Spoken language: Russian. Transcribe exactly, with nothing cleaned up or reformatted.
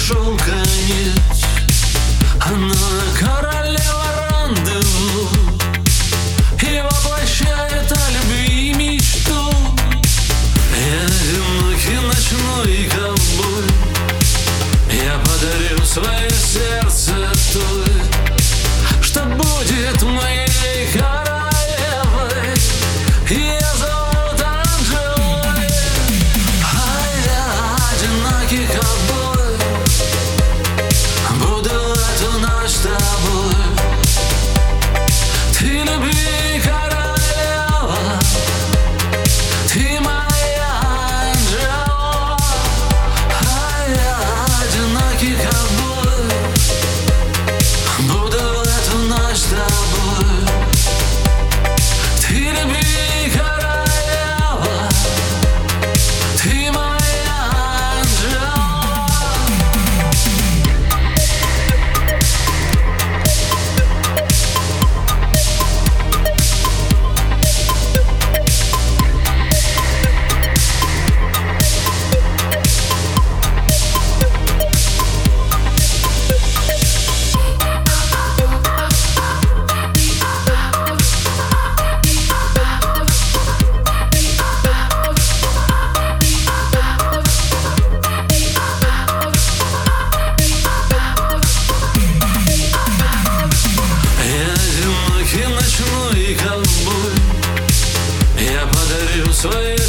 шелка нить, она королева рандеву и воплощает о любви мечту. Я одинокий ночной ковбой, я подарю свое сердце той, что будет моей королевой. Ее зовут Анжелой, а я одинокий ковбой, буду эту ночь с тобой. Ты любви королева, ты моя Анжела, а я одинокий ковбой, буду эту ночь с тобой. Ты любви королева, ты моя Анжела. Ночной ковбой, я подарю свои